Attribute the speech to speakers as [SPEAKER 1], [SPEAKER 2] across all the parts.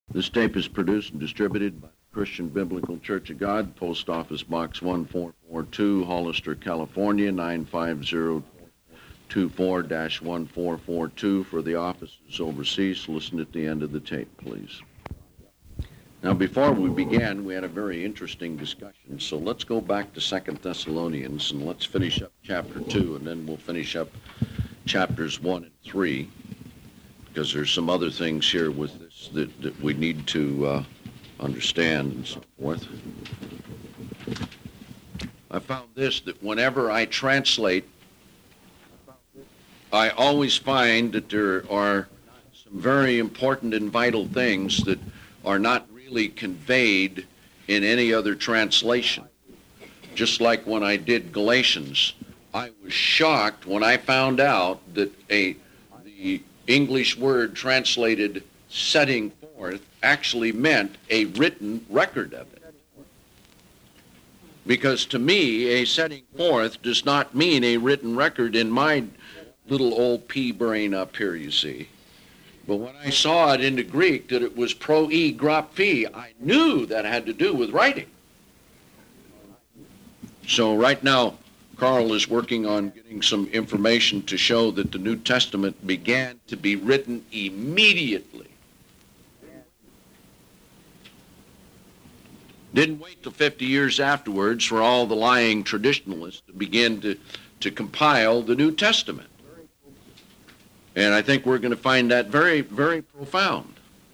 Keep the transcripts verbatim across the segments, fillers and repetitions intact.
[SPEAKER 1] This tape is produced and distributed by the Christian Biblical Church of God, Post Office Box one four four two, Hollister, California, nine five zero two four dash one four four two. For the offices overseas, listen at the end of the tape, please. Now, before we began, we had a very interesting discussion, so let's go back to Second Thessalonians, and let's finish up chapter two, and then we'll finish up chapters one and three, because there's some other things here with this that, that we need to uh, understand and so forth. I found this, that whenever I translate, I always find that there are some very important and vital things that are not really conveyed in any other translation. Just like when I did Galatians, I was shocked when I found out that a the English word translated setting forth actually meant a written record of it. Because to me, a setting forth does not mean a written record in my little old pea brain up here, you see. But when I saw it in the Greek that it was pro e graphi, I knew that had to do with writing. So right now, Carl is working on getting some information to show that the New Testament began to be written immediately. Didn't wait till fifty years afterwards for all the lying traditionalists to begin to, to compile the New Testament. And I think we're going to find that very, very profound.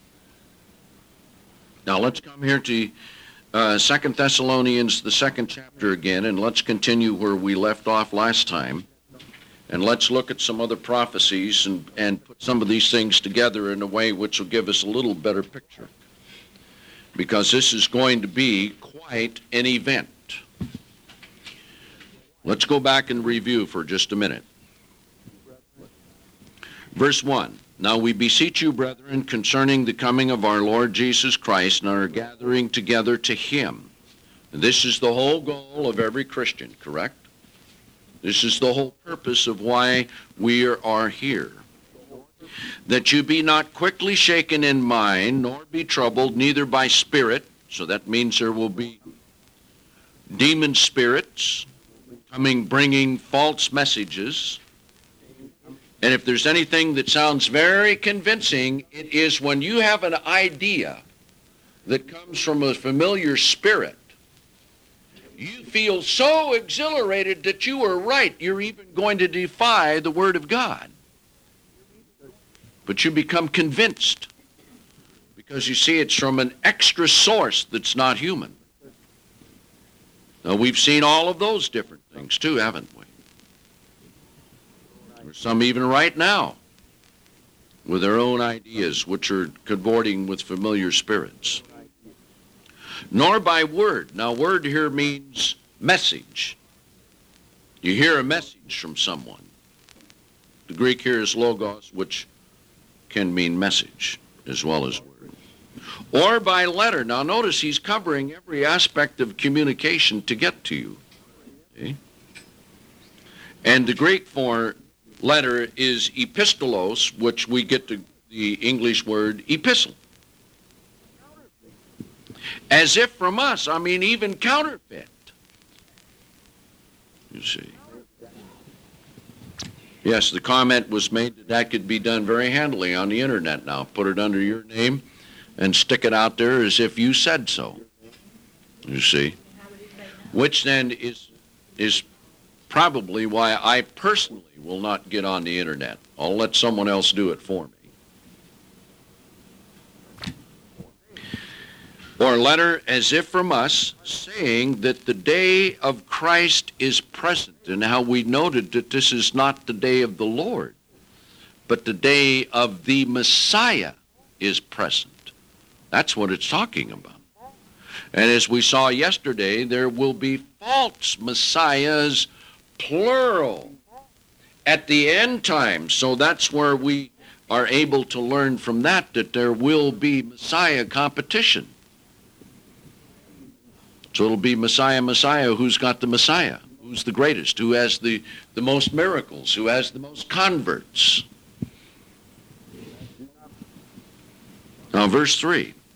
[SPEAKER 1] Now let's come here to uh, Second Thessalonians, the second chapter again, and let's continue where we left off last time. And let's look at some other prophecies and, and put some of these things together in a way which will give us a little better picture. Because this is going to be quite an event. Let's go back and review for just a minute. Verse one, now we beseech you, brethren, concerning the coming of our Lord Jesus Christ and our gathering together to him. And this is the whole goal of every Christian, correct? This is the whole purpose of why we are here. That you be not quickly shaken in mind, nor be troubled, neither by spirit. So that means there will be demon spirits coming, bringing false messages. And if there's anything that sounds very convincing, it is when you have an idea that comes from a familiar spirit. You feel so exhilarated that you are right. You're even going to defy the Word of God. But you become convinced because you see it's from an extra source that's not human. Now, we've seen all of those different things too, haven't we? There's some even right now with their own ideas which are cavorting with familiar spirits. Nor by word. Now, word here means message. You hear a message from someone. The Greek here is logos, which can mean message as well as word. Or by letter. Now, notice he's covering every aspect of communication to get to you. See? And the Greek for letter is epistolos, which we get to the English word epistle. As if from us, I mean even counterfeit. You see. Yes, the comment was made that that could be done very handily on the internet now. Put it under your name and stick it out there as if you said so. You see. Which then is is probably why I personally will not get on the internet. I'll let someone else do it for me. Or letter as if from us, saying that the day of Christ is present. And how we noted that this is not the day of the Lord, but the day of the Messiah is present. That's what it's talking about. And as we saw yesterday, there will be false messiahs, plural, at the end time. So that's where we are able to learn from that, that there will be Messiah competition. So it'll be Messiah, Messiah, who's got the Messiah? Who's the greatest? Who has the, the most miracles? Who has the most converts? Now, verse three.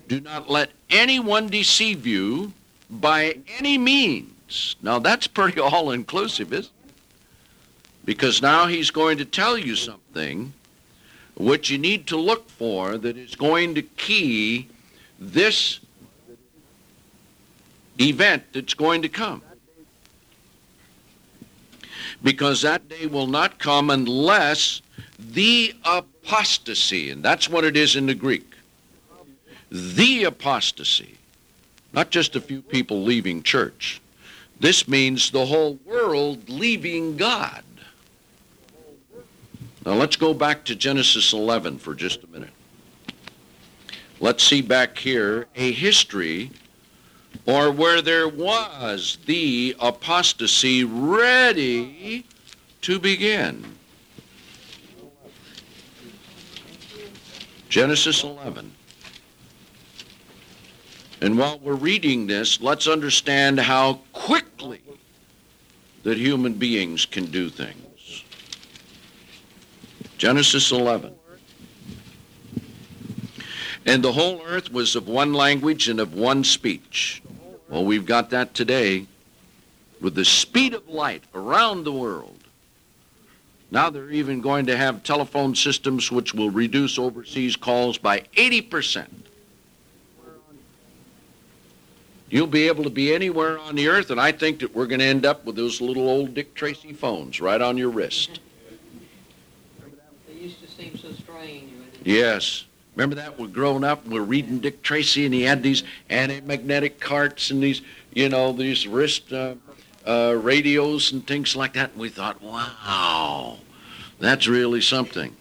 [SPEAKER 1] Do not let anyone deceive you by any means. Now that's pretty all-inclusive, isn't it? Because now he's going to tell you something which you need to look for that is going to key this event that's going to come. Because that day will not come unless the apostasy, and that's what it is in the Greek, the apostasy, not just a few people leaving church. This means the whole world leaving God. Now let's go back to Genesis eleven for just a minute. Let's see back here a history, or where there was the apostasy ready to begin. Genesis eleven. And while we're reading this, let's understand how quickly that human beings can do things. Genesis eleven. And the whole earth was of one language and of one speech. Well, we've got that today with the speed of light around the world. Now they're even going to have telephone systems which will reduce overseas calls by eighty percent. You'll be able to be anywhere on the earth, and I think that we're going to end up with those little old Dick Tracy phones right on your wrist.
[SPEAKER 2] They used to seem so strange.
[SPEAKER 1] Yes. Remember that? We're growing up, we're reading Dick Tracy, and he had these anti-magnetic carts and these, you know, these wrist uh, uh, radios and things like that. And we thought, wow, that's really something.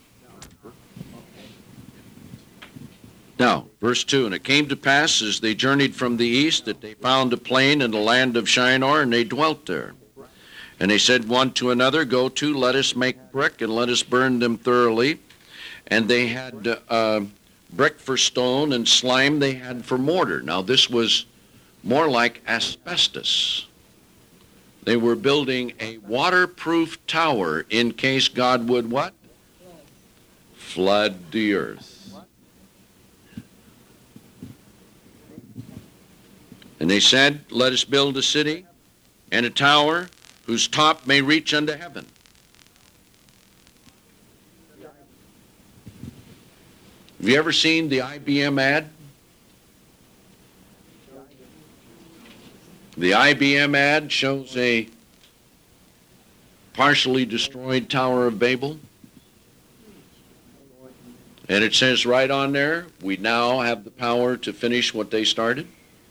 [SPEAKER 1] Now, verse two, and it came to pass as they journeyed from the east that they found a plain in the land of Shinar, and they dwelt there. And they said one to another, go to, let us make brick, and let us burn them thoroughly. And they had uh, brick for stone, and slime they had for mortar. Now, this was more like asbestos. They were building a waterproof tower in case God would what? Flood the earth. And they said, let us build a city and a tower whose top may reach unto heaven. Have you ever seen the I B M ad? The I B M ad shows a partially destroyed Tower of Babel. And it says right on there, we now have the power to finish what they started.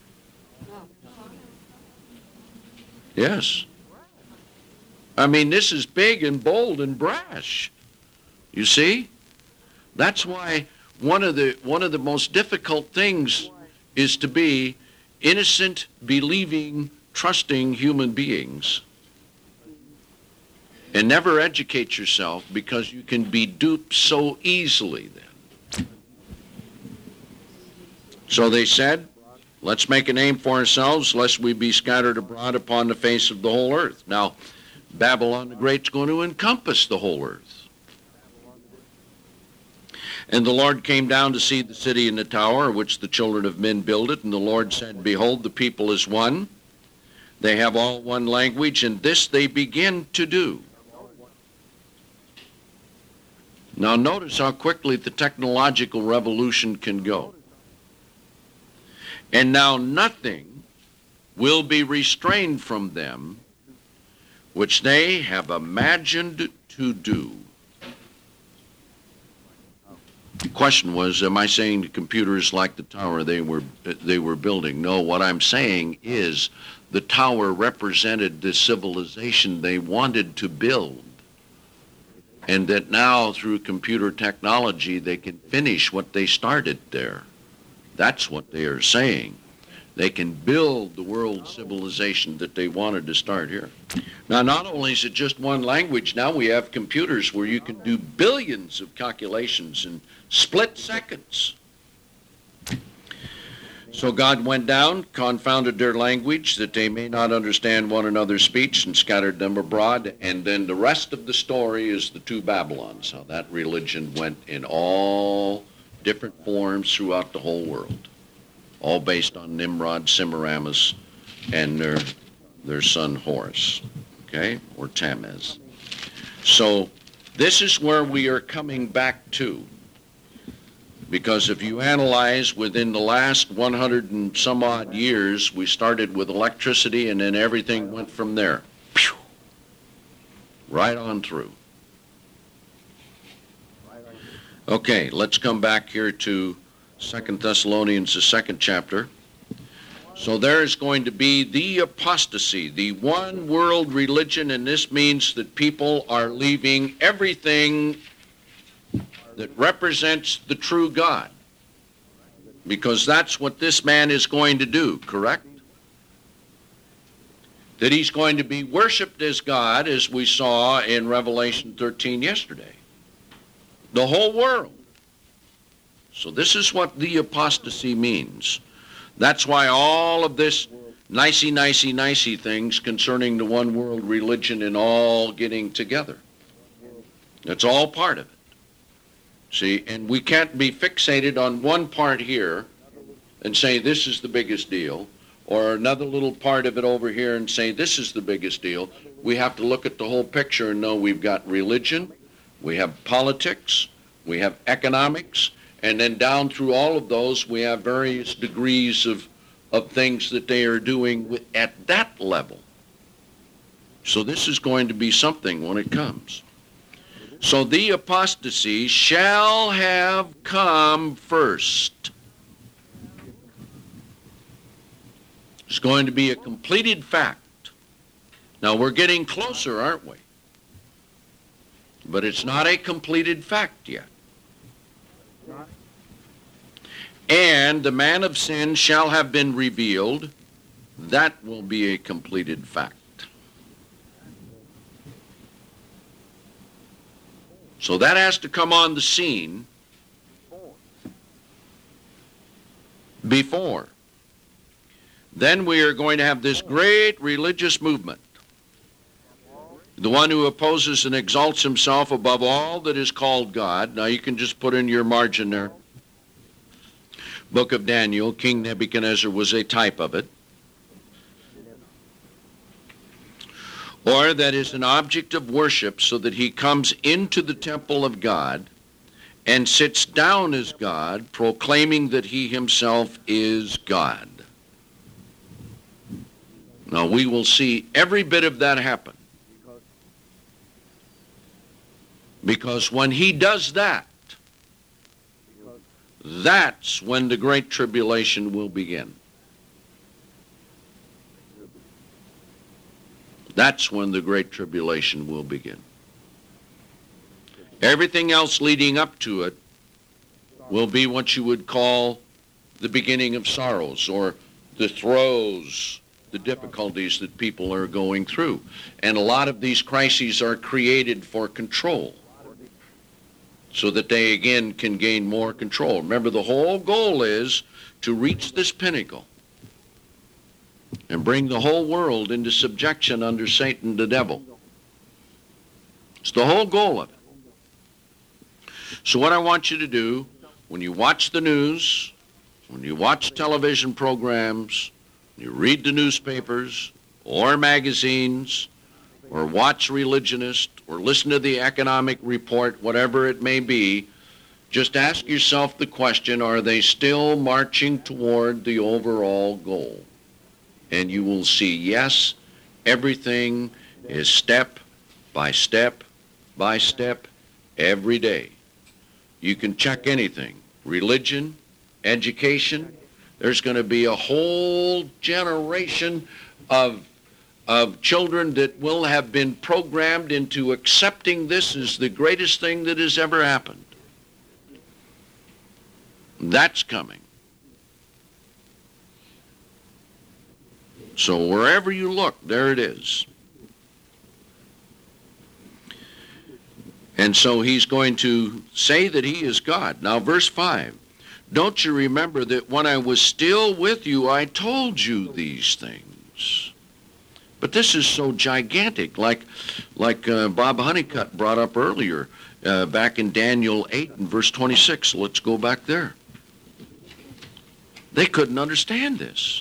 [SPEAKER 1] Yes. I mean, this is big and bold and brash. You see? That's why one of the one of the most difficult things is to be innocent, believing, trusting human beings. And never educate yourself, because you can be duped so easily then. So they said, let's make a name for ourselves, lest we be scattered abroad upon the face of the whole earth. Now, Babylon the Great's going to encompass the whole earth. And the Lord came down to see the city and the tower, which the children of men builded. And the Lord said, behold, the people is one. They have all one language, and this they begin to do. Now notice how quickly the technological revolution can go. And now nothing will be restrained from them which they have imagined to do. The question was, am I saying the computer is like the tower they were they were building? No, what I'm saying is the tower represented the civilization they wanted to build. And that now through computer technology they can finish what they started there. That's what they are saying. They can build the world civilization that they wanted to start here. Now, not only is it just one language, now we have computers where you can do billions of calculations in split seconds. So God went down, confounded their language, that they may not understand one another's speech, and scattered them abroad. And then the rest of the story is the two Babylons, how that religion went in all different forms throughout the whole world. all based on Nimrod, Semiramis, and their, their son Horus, okay, or Tammuz. So this is where we are coming back to. Because if you analyze within the last one hundred and some odd years, we started with electricity and then everything went from there. Pew! Right on through. Okay, let's come back here to Second Thessalonians, the second chapter. So there is going to be the apostasy, the one world religion, and this means that people are leaving everything that represents the true God, because that's what this man is going to do, correct? That he's going to be worshiped as God, as we saw in Revelation thirteen yesterday. The whole world. So this is what the apostasy means. That's why all of this nicey, nicey, nicey things concerning the one world religion and all getting together. That's all part of it. See, and we can't be fixated on one part here and say this is the biggest deal, or another little part of it over here and say this is the biggest deal. We have to look at the whole picture and know we've got religion, we have politics, we have economics, and then down through all of those we have various degrees of, of things that they are doing with, at that level. So this is going to be something when it comes. So the apostasy shall have come first. It's going to be a completed fact. Now we're getting closer, aren't we? But it's not a completed fact yet. And the man of sin shall have been revealed. That will be a completed fact. So that has to come on the scene before. Then we are going to have this great religious movement. The one who opposes and exalts himself above all that is called God. Now you can just put in your margin there. Book of Daniel, King Nebuchadnezzar was a type of it. Or that is an object of worship, so that he comes into the temple of God and sits down as God, proclaiming that he himself is God. Now we will see every bit of that happen. Because when he does that, that's when the Great Tribulation will begin. That's when the Great Tribulation will begin. Everything else leading up to it will be what you would call the beginning of sorrows, or the throes, the difficulties that people are going through. And a lot of these crises are created for control, so that they again can gain more control. Remember, the whole goal is to reach this pinnacle and bring the whole world into subjection under Satan the devil. It's the whole goal of it. So what I want you to do, when you watch the news, when you watch television programs, you read the newspapers or magazines, or watch religionists, or listen to the economic report, whatever it may be, just ask yourself the question, are they still marching toward the overall goal? And you will see, yes, everything is step by step by step every day. You can check anything. Religion, education. There's going to be a whole generation of, of children that will have been programmed into accepting this as the greatest thing that has ever happened. That's coming. So wherever you look, there it is. And so he's going to say that he is God. Now, verse five. Don't you remember that when I was still with you, I told you these things? But this is so gigantic, like, like uh, Bob Honeycutt brought up earlier, uh, back in Daniel eight and verse twenty-six. Let's go back there. They couldn't understand this.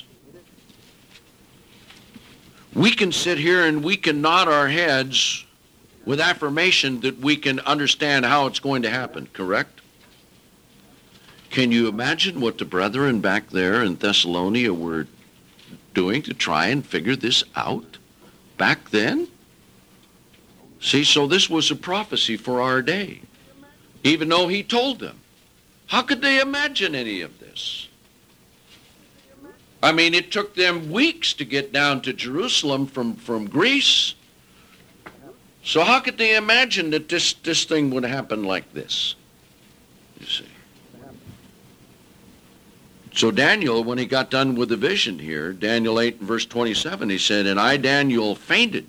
[SPEAKER 1] We can sit here and we can nod our heads with affirmation that we can understand how it's going to happen, correct? Can you imagine what the brethren back there in Thessalonica were doing to try and figure this out back then? See, so this was a prophecy for our day, even though he told them. How could they imagine any of this? I mean, it took them weeks to get down to Jerusalem from, from Greece. So how could they imagine that this, this thing would happen like this? You see. So Daniel, when he got done with the vision here, Daniel eight and verse twenty-seven, he said, "And I, Daniel, fainted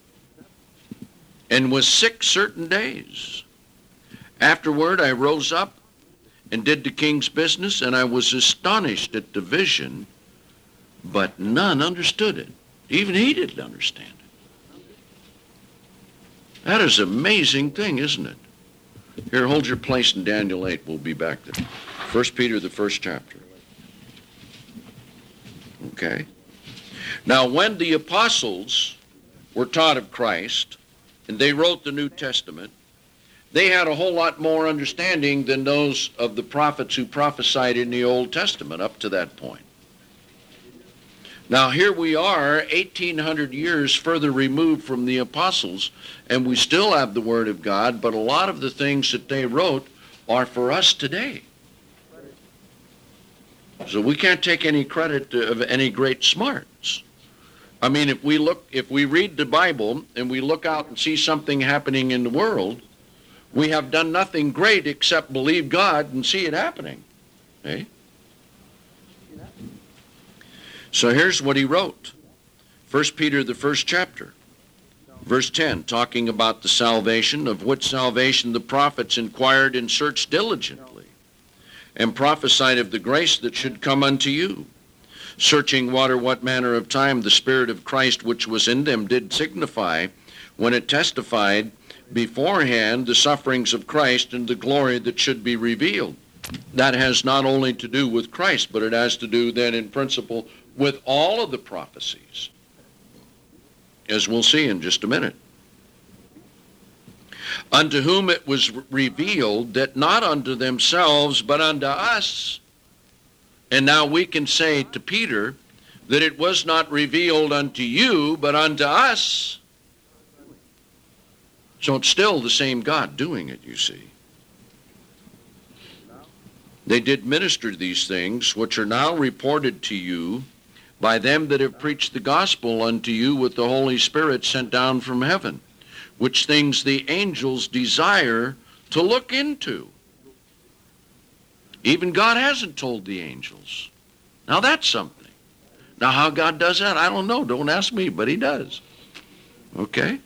[SPEAKER 1] and was sick certain days. Afterward I rose up and did the king's business, and I was astonished at the vision, but none understood it." Even he didn't understand it. That is an amazing thing, isn't it? Here, hold your place in Daniel eight. We'll be back there. First Peter, the first chapter. Okay. Now, when the apostles were taught of Christ, and they wrote the New Testament, they had a whole lot more understanding than those of the prophets who prophesied in the Old Testament up to that point. Now, here we are, eighteen hundred years further removed from the apostles, and we still have the Word of God, but a lot of the things that they wrote are for us today. So we can't take any credit of any great smarts. I mean, if we look, if we read the Bible and we look out and see something happening in the world, we have done nothing great except believe God and see it happening. Okay? So here's what he wrote. First Peter, the first chapter, verse ten, talking about the salvation, of which salvation the prophets inquired and searched diligently, and prophesied of the grace that should come unto you, searching what or what manner of time the Spirit of Christ which was in them did signify, when it testified beforehand the sufferings of Christ and the glory that should be revealed. That has not only to do with Christ, but it has to do then in principle with all of the prophecies, as we'll see in just a minute. Unto whom it was revealed that not unto themselves, but unto us. And now we can say to Peter that it was not revealed unto you, but unto us. So it's still the same God doing it, you see. They did minister these things, which are now reported to you by them that have preached the gospel unto you with the Holy Spirit sent down from heaven, which things the angels desire to look into. Even God hasn't told the angels. Now that's something. Now how God does that, I don't know. Don't ask me, but he does. Okay?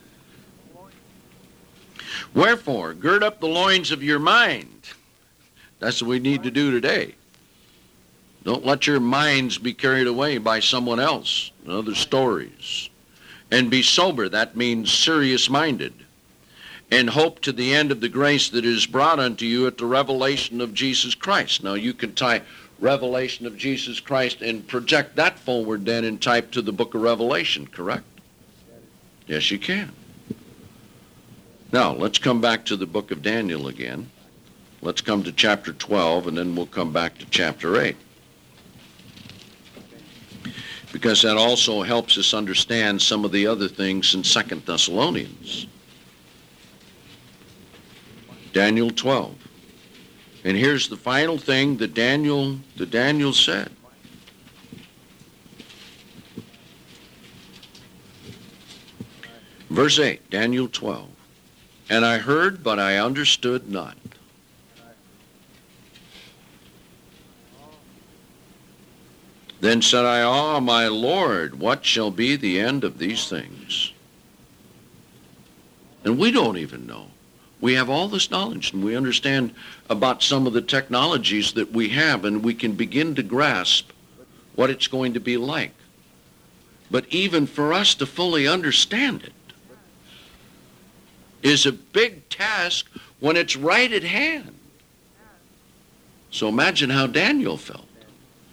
[SPEAKER 1] Wherefore, gird up the loins of your mind. That's what we need to do today. Don't let your minds be carried away by someone else and other stories. And be sober, that means serious-minded. And hope to the end of the grace that is brought unto you at the revelation of Jesus Christ. Now you can type revelation of Jesus Christ and project that forward then and type to the book of Revelation, correct? Yes, you can. Now, let's come back to the book of Daniel again. Let's come to chapter twelve, and then we'll come back to chapter eight. Because that also helps us understand some of the other things in Second Thessalonians. Daniel twelve. And here's the final thing that Daniel, that Daniel said. Verse eight, Daniel twelve. And I heard, but I understood not. Then said I, Ah, my Lord, what shall be the end of these things? And we don't even know. We have all this knowledge, and we understand about some of the technologies that we have, and we can begin to grasp what it's going to be like. But even for us to fully understand it is a big task when it's right at hand. So imagine how Daniel felt.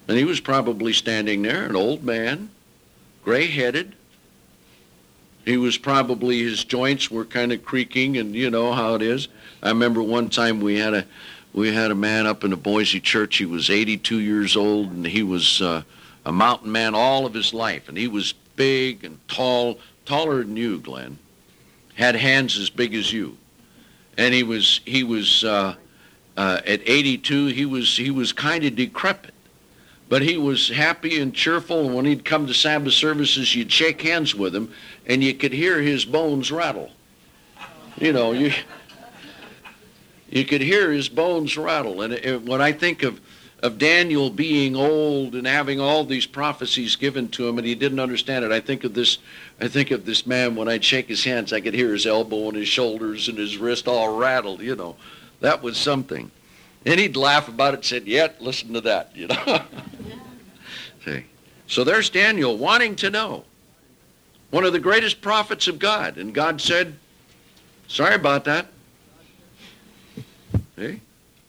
[SPEAKER 1] And he was probably standing there, an old man, gray-headed. He was probably, his joints were kind of creaking, and you know how it is. I remember one time we had a we had a man up in the Boise church. He was eighty-two years old, and he was uh, a mountain man all of his life. And he was big and tall, taller than you, Glenn. Had hands as big as you. And he was he was uh, uh, at eighty-two. He was he was kind of decrepit. But he was happy and cheerful, and when he'd come to Sabbath services, you'd shake hands with him, and you could hear his bones rattle. You know, you you could hear his bones rattle. And it, when I think of, of Daniel being old and having all these prophecies given to him, and he didn't understand it, I think of this. I think of this man. When I'd shake his hands, I could hear his elbow and his shoulders and his wrist all rattled. You know, that was something. And he'd laugh about it, said, "Yeah, listen to that," you know. See, so there's Daniel wanting to know, one of the greatest prophets of God, and God said, "Sorry about that." See?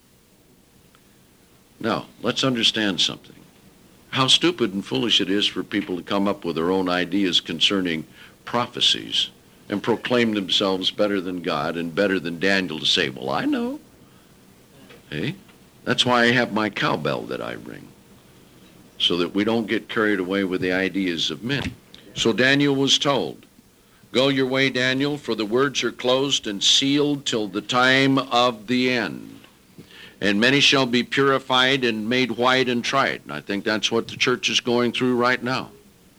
[SPEAKER 1] Now, let's understand something. How stupid and foolish it is for people to come up with their own ideas concerning prophecies and proclaim themselves better than God and better than Daniel to say, "Well, I know." Hey, that's why I have my cowbell that I ring, so that we don't get carried away with the ideas of men. So Daniel was told, "Go your way, Daniel, for the words are closed and sealed till the time of the end. And many shall be purified and made white and tried." And I think that's what the church is going through right now.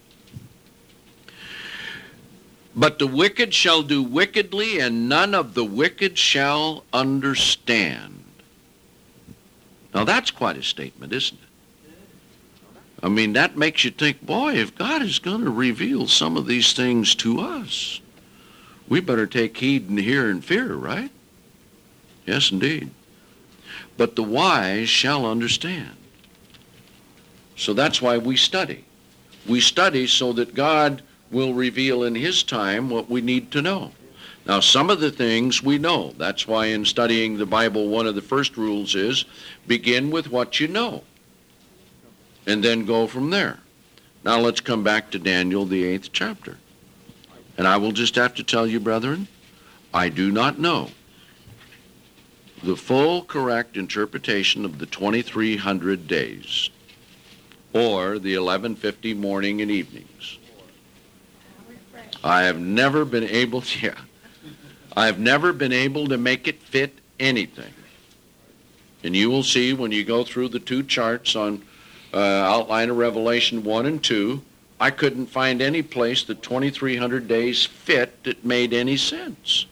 [SPEAKER 1] "But the wicked shall do wickedly, and none of the wicked shall understand." Now that's quite a statement, isn't it? I mean, that makes you think, boy, if God is going to reveal some of these things to us, we better take heed and hear and fear, right? Yes, indeed. "But the wise shall understand." So that's why we study. We study so that God will reveal in his time what we need to know. Now, some of the things we know. That's why in studying the Bible, one of the first rules is begin with what you know, and then go from there. Now let's come back to Daniel, the eighth chapter. And I will just have to tell you, brethren, I do not know the full correct interpretation of the twenty-three hundred days or the eleven fifty morning and evenings. I have never been able to, yeah, I have never been able to make it fit anything. And you will see when you go through the two charts on uh, outline of Revelation one and two, I couldn't find any place that twenty-three hundred days fit that made any sense.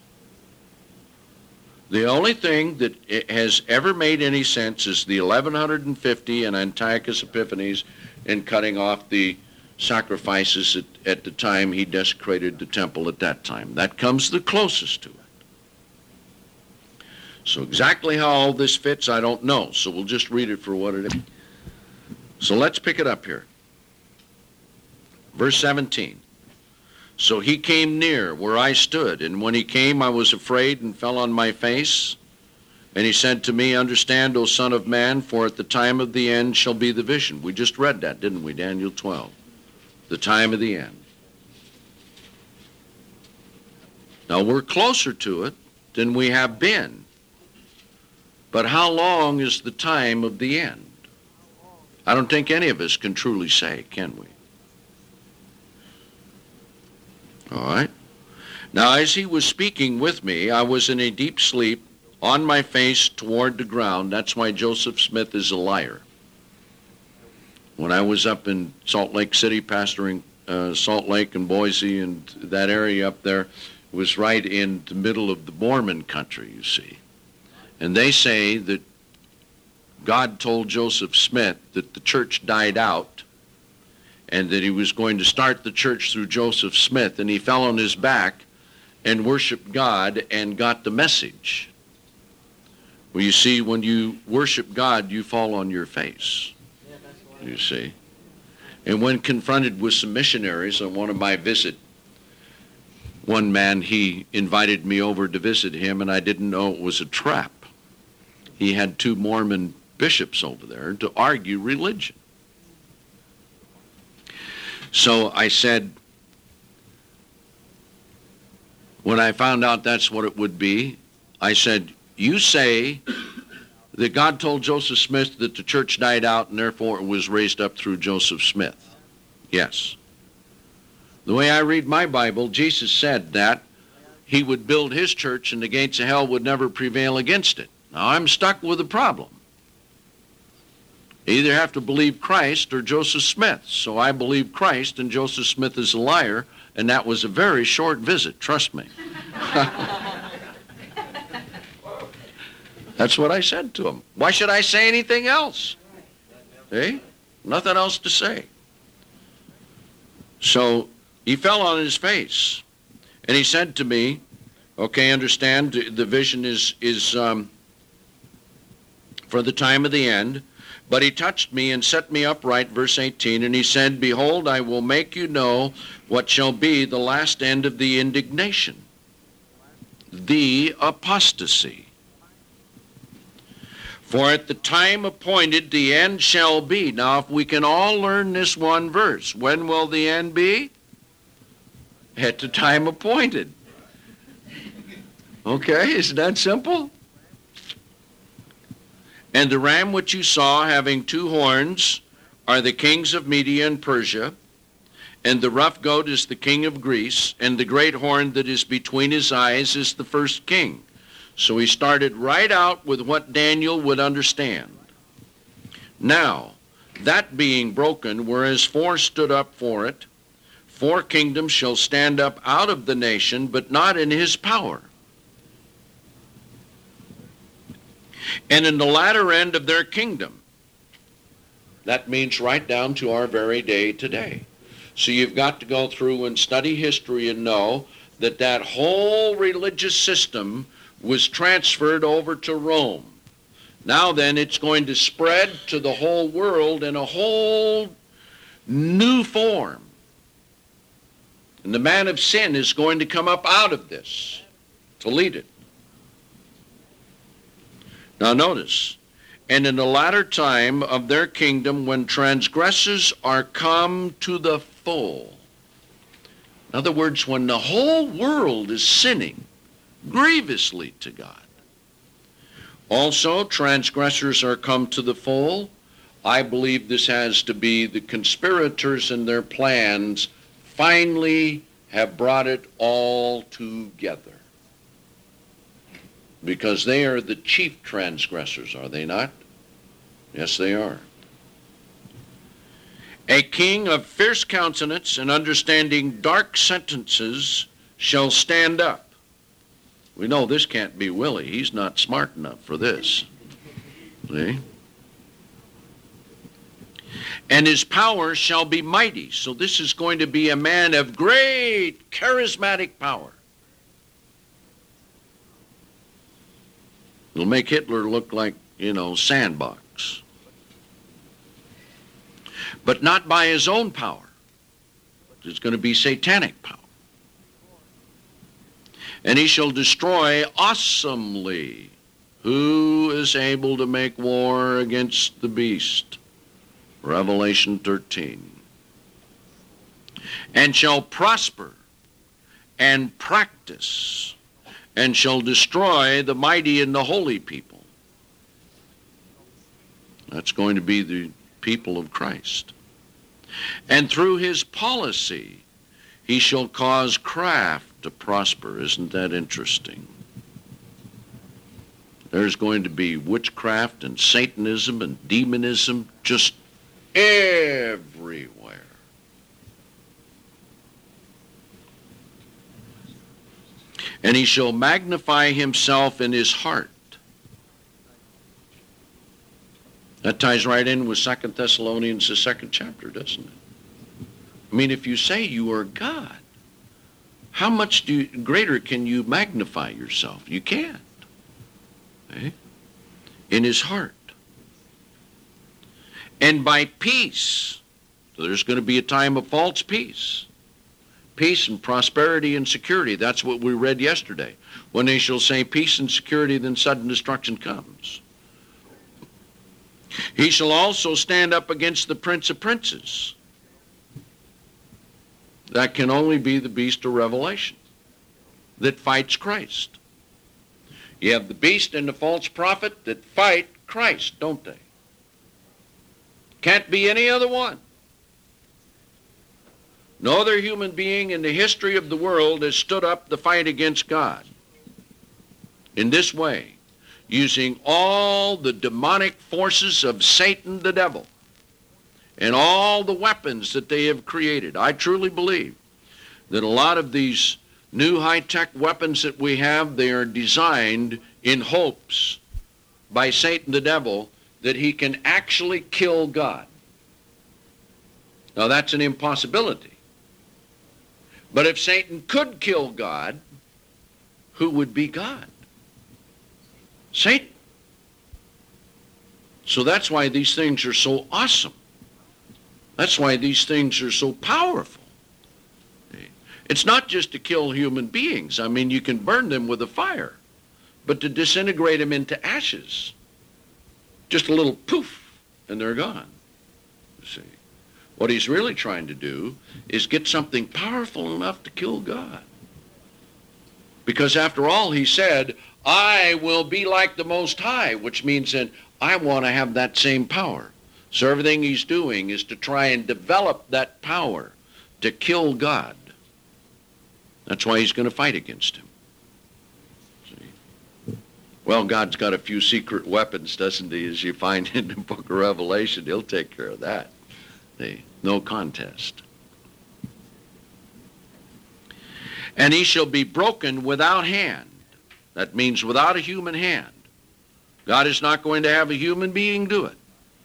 [SPEAKER 1] The only thing that has ever made any sense is the eleven fifty and Antiochus Epiphanes and cutting off the sacrifices at, at the time he desecrated the temple at that time. That comes the closest to it. So exactly how all this fits, I don't know. So we'll just read it for what it is. So let's pick it up here. Verse seventeen. "So he came near where I stood, and when he came I was afraid and fell on my face. And he said to me, Understand, O Son of Man, for at the time of the end shall be the vision." We just read that, didn't we? Daniel twelve. The time of the end. Now we're closer to it than we have been. But how long is the time of the end? I don't think any of us can truly say, can we? All right. "Now as he was speaking with me, I was in a deep sleep, on my face toward the ground." That's why Joseph Smith is a liar. When I was up in Salt Lake City, pastoring uh, Salt Lake and Boise and that area up there, was right in the middle of the Mormon country, you see. And they say that God told Joseph Smith that the church died out and that he was going to start the church through Joseph Smith, and he fell on his back and worshiped God and got the message. Well, you see, when you worship God, you fall on your face, you see. And when confronted with some missionaries on one of my visits, one man, he invited me over to visit him, and I didn't know it was a trap. He had two Mormon bishops over there to argue religion. So I said, when I found out that's what it would be, I said, you say that God told Joseph Smith that the church died out and therefore it was raised up through Joseph Smith. Yes. The way I read my Bible, Jesus said that he would build his church and the gates of hell would never prevail against it. Now I'm stuck with a problem. You either have to believe Christ or Joseph Smith. So I believe Christ, and Joseph Smith is a liar, and that was a very short visit, trust me. That's what I said to him. Why should I say anything else? Eh? Nothing else to say. So he fell on his face, and he said to me, okay, understand, the vision is, is um, for the time of the end. But he touched me and set me upright, verse eighteen, and he said, behold, I will make you know what shall be the last end of the indignation, the apostasy. For at the time appointed the end shall be. Now, if we can all learn this one verse, when will the end be? At the time appointed. Okay, isn't that simple? And the ram which you saw having two horns are the kings of Media and Persia, and the rough goat is the king of Greece, and the great horn that is between his eyes is the first king. So he started right out with what Daniel would understand. Now, that being broken, whereas four stood up for it, four kingdoms shall stand up out of the nation, but not in his power. And in the latter end of their kingdom, that means right down to our very day today. So you've got to go through and study history and know that that whole religious system was transferred over to Rome. Now then, it's going to spread to the whole world in a whole new form. And the man of sin is going to come up out of this to lead it. Now notice, and in the latter time of their kingdom, when transgressors are come to the full. In other words, when the whole world is sinning grievously to God. Also, transgressors are come to the full. I believe this has to be the conspirators and their plans finally have brought it all together. Because they are the chief transgressors, are they not? Yes, they are. A king of fierce countenance and understanding dark sentences shall stand up. We know this can't be Willie. He's not smart enough for this. See? And his power shall be mighty. So this is going to be a man of great charismatic power. It'll make Hitler look like, you know, sandbox. But not by his own power. It's going to be satanic power. And he shall destroy awesomely. Who is able to make war against the beast? Revelation thirteen. And shall prosper and practice and shall destroy the mighty and the holy people. That's going to be the people of Christ. And through his policy, he shall cause craft to prosper. Isn't that interesting? There's going to be witchcraft and Satanism and demonism just everywhere. And he shall magnify himself in his heart. That ties right in with Second Thessalonians, the second chapter, doesn't it? I mean, if you say you are God, how much do you, greater can you magnify yourself? You can't. Okay? In his heart. And by peace, so there's going to be a time of false peace. Peace and prosperity and security. That's what we read yesterday. When they shall say peace and security, then sudden destruction comes. He shall also stand up against the prince of princes. That can only be the beast of Revelation that fights Christ. You have the beast and the false prophet that fight Christ, don't they? Can't be any other one. No other human being in the history of the world has stood up to fight against God in this way, using all the demonic forces of Satan the devil and all the weapons that they have created. I truly believe that a lot of these new high-tech weapons that we have, they are designed in hopes by Satan the devil that he can actually kill God. Now that's an impossibility. But if Satan could kill God, who would be God? Satan. So that's why these things are so awesome. That's why these things are so powerful. It's not just to kill human beings. I mean, you can burn them with a fire, but to disintegrate them into ashes, just a little poof, and they're gone. You see, what he's really trying to do is get something powerful enough to kill God. Because after all, he said, I will be like the Most High, which means that I want to have that same power. So everything he's doing is to try and develop that power to kill God. That's why he's going to fight against him. See? Well, God's got a few secret weapons, doesn't he? As you find in the book of Revelation, he'll take care of that. See? No contest. And he shall be broken without hand. That means without a human hand. God is not going to have a human being do it.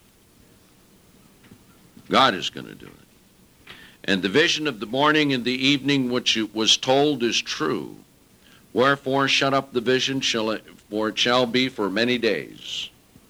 [SPEAKER 1] God is going to do it. And the vision of the morning and the evening which it was told is true. Wherefore shut up the vision, shall it, for it shall be for many days.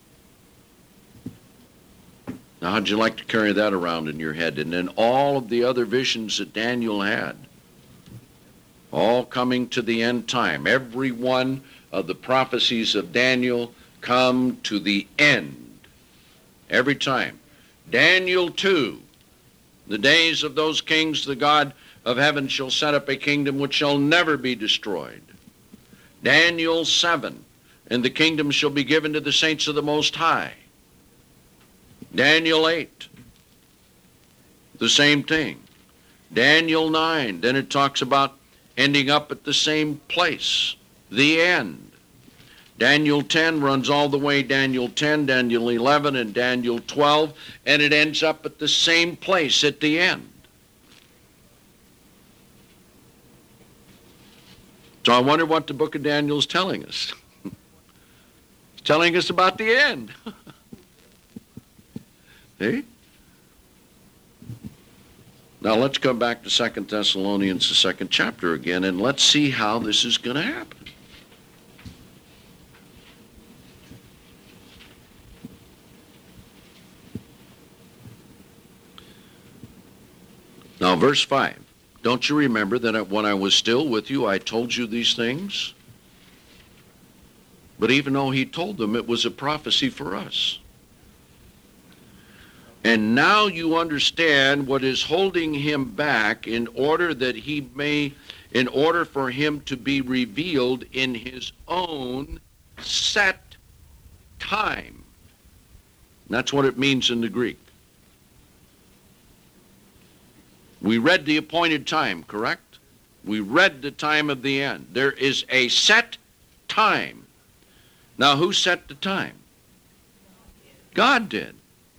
[SPEAKER 1] Now how'd you like to carry that around in your head? And then all of the other visions that Daniel had, all coming to the end time. Every one of the prophecies of Daniel come to the end. Every time. Daniel two, the days of those kings, the God of heaven shall set up a kingdom which shall never be destroyed. Daniel seven, and the kingdom shall be given to the saints of the Most High. Daniel eight, the same thing. Daniel nine, then it talks about ending up at the same place, the end. Daniel ten runs all the way, Daniel ten, Daniel eleven, and Daniel twelve, and it ends up at the same place at the end. So I wonder what the book of Daniel is telling us. It's telling us about the end. See? Now let's come back to Second Thessalonians, the second chapter again, and let's see how this is going to happen. Now, verse five, don't you remember that when I was still with you, I told you these things? But even though he told them, it was a prophecy for us. And now you understand what is holding him back in order that he may, in order for him to be revealed in his own set time. That's what it means in the Greek. We read the appointed time, correct? We read the time of the end. There is a set time. Now, who set the time? God did.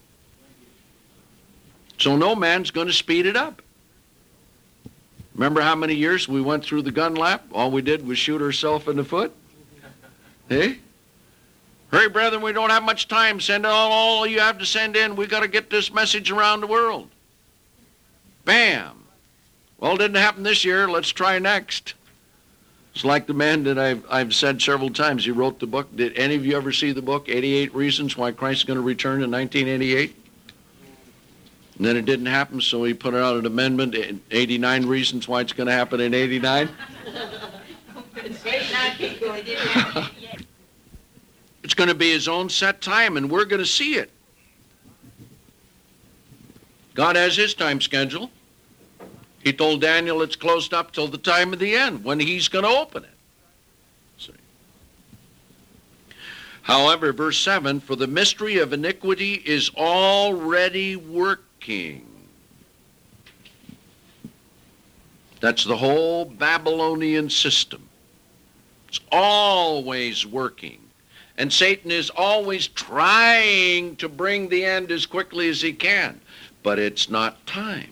[SPEAKER 1] So no man's going to speed it up. Remember how many years we went through the gun lap? All we did was shoot ourselves in the foot? Hey? Hurry, brethren, we don't have much time. Send all, all you have to send in. We got to get this message around the world. Bam. Well, it didn't happen this year. Let's try next. It's like the man that I've, I've said several times. He wrote the book. Did any of you ever see the book, eighty-eight Reasons Why Christ's Going to Return in nineteen eighty-eight? And then it didn't happen, so he put out an amendment, eighty-nine Reasons Why it's going to happen in eighty-nine. It's going to be his own set time, and we're going to see it. God has his time schedule. He told Daniel it's closed up till the time of the end, when he's going to open it. See? However, verse seven, for the mystery of iniquity is already working. That's the whole Babylonian system. It's always working. And Satan is always trying to bring the end as quickly as he can. But it's not time.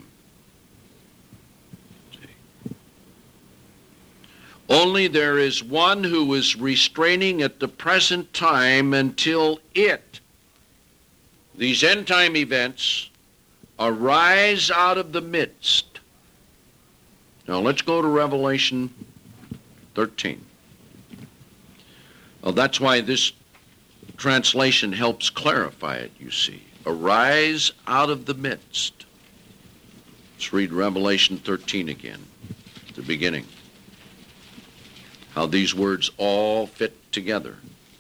[SPEAKER 1] See? Only there is one who is restraining at the present time until it, these end time events, arise out of the midst. Now let's go to Revelation thirteen. Well, that's why this translation helps clarify it, you see. Arise out of the midst. Let's read Revelation thirteen again, the beginning. How these words all fit together.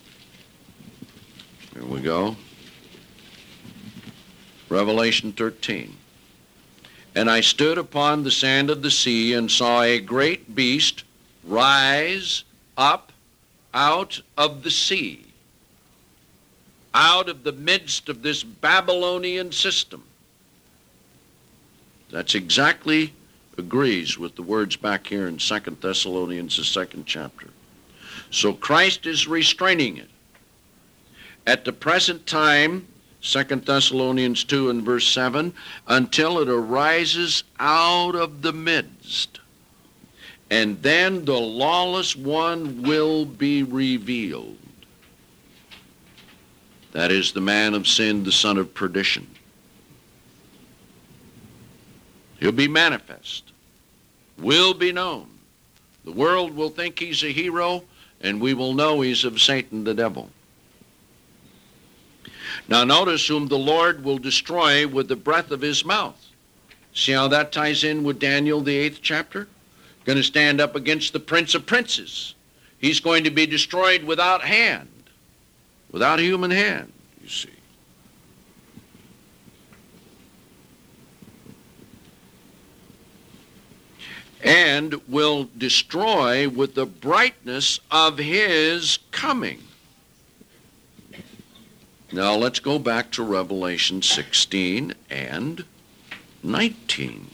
[SPEAKER 1] Here we go. Revelation thirteen. And I stood upon the sand of the sea and saw a great beast rise up out of the sea, out of the midst of this Babylonian system. That's exactly agrees with the words back here in Second Thessalonians, the second chapter. So Christ is restraining it. At the present time, Second Thessalonians two and verse seven, until it arises out of the midst. And then the lawless one will be revealed. That is the man of sin, the son of perdition. He'll be manifest, will be known. The world will think he's a hero, and we will know he's of Satan the devil. Now notice whom the Lord will destroy with the breath of his mouth. See how that ties in with Daniel, the eighth chapter? Going to stand up against the prince of princes. He's going to be destroyed without hand, without human hand, you see. And will destroy with the brightness of his coming. Now let's go back to Revelation sixteen and nineteen.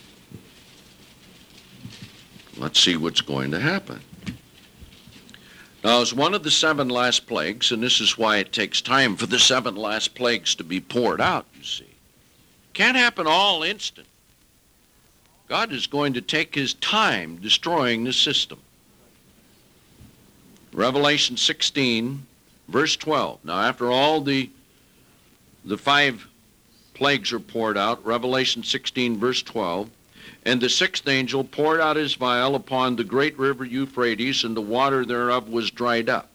[SPEAKER 1] Let's see what's going to happen. Now, as one of the seven last plagues, and this is why it takes time for the seven last plagues to be poured out, you see. Can't happen all instant. God is going to take his time destroying the system. Revelation sixteen, verse twelve. Now, after all the, the five plagues are poured out, Revelation sixteen, verse twelve, and the sixth angel poured out his vial upon the great river Euphrates, and the water thereof was dried up.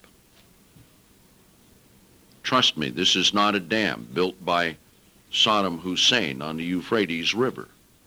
[SPEAKER 1] Trust me, this is not a dam built by Saddam Hussein on the Euphrates River.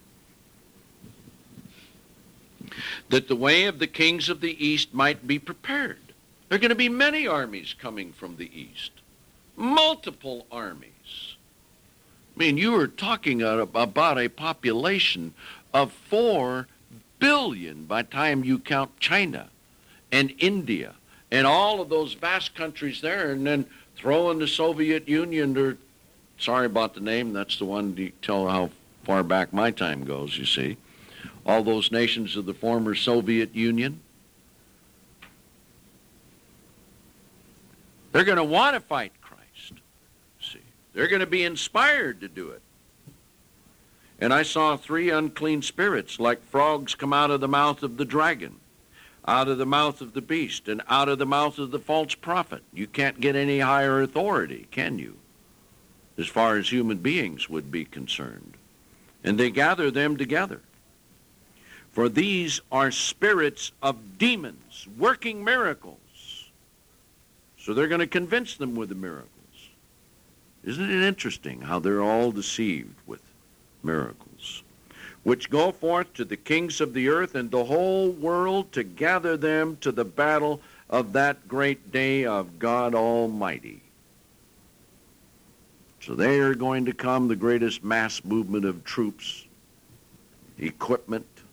[SPEAKER 1] That the way of the kings of the east might be prepared. There are going to be many armies coming from the east. Multiple armies. I mean, you are talking about a population of four billion by the time you count China and India and all of those vast countries there, and then throw in the Soviet Union, or, sorry about the name, that's the one to tell how far back my time goes, you see. All those nations of the former Soviet Union. They're going to want to fight Christ, see. They're going to be inspired to do it. And I saw three unclean spirits like frogs come out of the mouth of the dragon, out of the mouth of the beast, and out of the mouth of the false prophet. You can't get any higher authority, can you? As far as human beings would be concerned. And they gather them together. For these are spirits of demons working miracles. So they're going to convince them with the miracles. Isn't it interesting how they're all deceived with miracles, which go forth to the kings of the earth and the whole world to gather them to the battle of that great day of God Almighty. So they are going to come, the greatest mass movement of troops, equipment,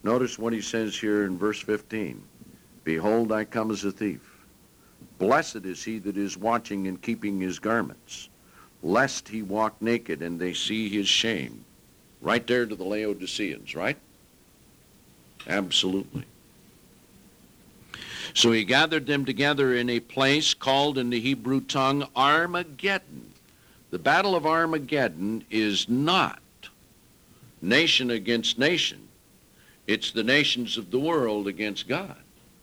[SPEAKER 1] Notice what he says here in verse fifteen. Behold, I come as a thief. Blessed is he that is watching and keeping his garments, lest he walk naked and they see his shame. Right there to the Laodiceans, right? Absolutely. So he gathered them together in a place called in the Hebrew tongue Armageddon. The Battle of Armageddon is not nation against nation. It's the nations of the world against God.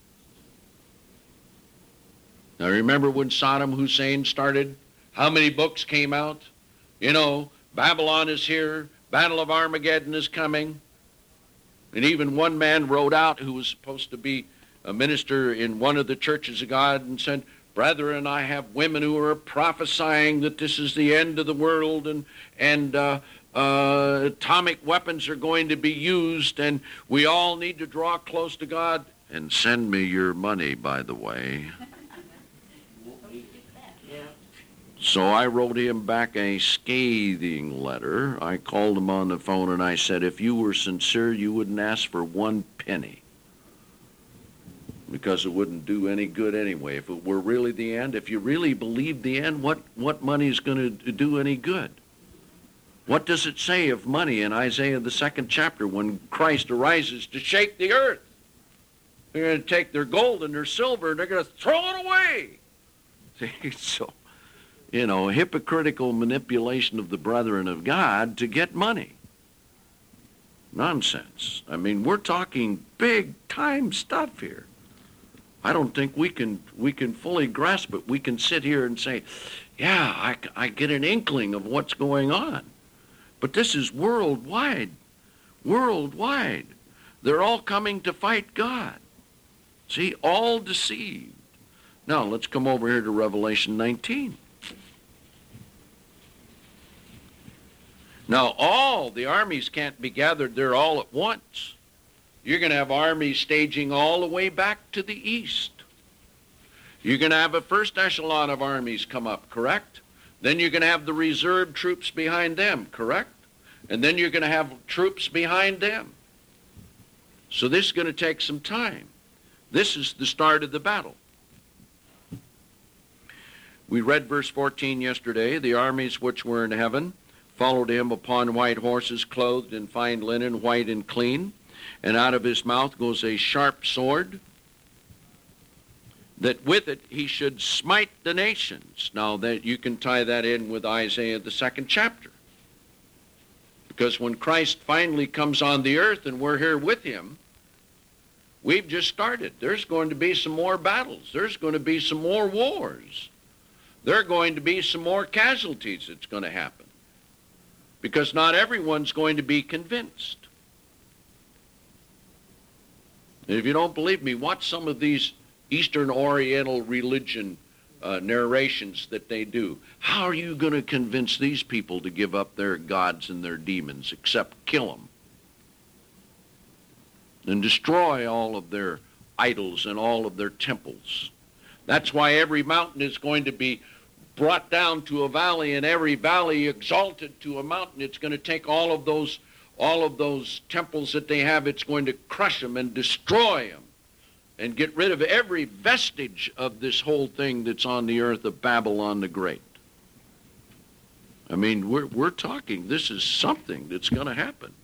[SPEAKER 1] Now remember when Saddam Hussein started, how many books came out? You know, Babylon is here, Battle of Armageddon is coming. And even one man wrote out, who was supposed to be a minister in one of the churches of God, and said, brethren, I have women who are prophesying that this is the end of the world, and, and uh, uh, atomic weapons are going to be used, and we all need to draw close to God. And send me your money, by the way. So I wrote him back a scathing letter. I called him on the phone and I said, if you were sincere, you wouldn't ask for one penny, because it wouldn't do any good anyway. If it were really the end, if you really believed the end, what, what money is going to do any good? What does it say of money in Isaiah, the second chapter, when Christ arises to shake the earth? They're going to take their gold and their silver and they're going to throw it away. See, so... You know, hypocritical manipulation of the brethren of God to get money. Nonsense. I mean, we're talking big time stuff here. I don't think we can we can fully grasp it. We can sit here and say, yeah, I, I get an inkling of what's going on. But this is worldwide. Worldwide. They're all coming to fight God. See, all deceived. Now, let's come over here to Revelation nineteen. Now, all the armies can't be gathered there all at once. You're going to have armies staging all the way back to the east. You're going to have a first echelon of armies come up, correct? Then you're going to have the reserve troops behind them, correct? And then you're going to have troops behind them. So this is going to take some time. This is the start of the battle. We read verse fourteen yesterday. The armies which were in heaven followed him upon white horses, clothed in fine linen, white and clean. And out of his mouth goes a sharp sword, that with it he should smite the nations. Now, that you can tie that in with Isaiah, the second chapter. Because when Christ finally comes on the earth and we're here with him, we've just started. There's going to be some more battles. There's going to be some more wars. There are going to be some more casualties that's going to happen. Because not everyone's going to be convinced. And if you don't believe me, watch some of these Eastern Oriental religion uh, narrations that they do. How are you going to convince these people to give up their gods and their demons except kill them? And destroy all of their idols and all of their temples. That's why every mountain is going to be brought down to a valley, and every valley exalted to a mountain. It's going to take all of those all of those temples that they have. It's going to crush them and destroy them and get rid of every vestige of this whole thing that's on the earth of Babylon the Great. I mean, we're we're talking, this is something that's going to happen.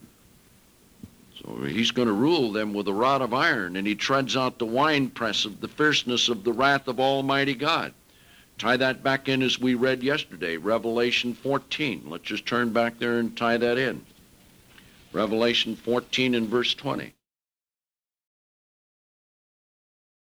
[SPEAKER 1] So he's going to rule them with a rod of iron, and he treads out the winepress of the fierceness of the wrath of Almighty God. Tie that back in as we read yesterday, Revelation fourteen. Let's just turn back there and tie that in. Revelation fourteen and verse twenty.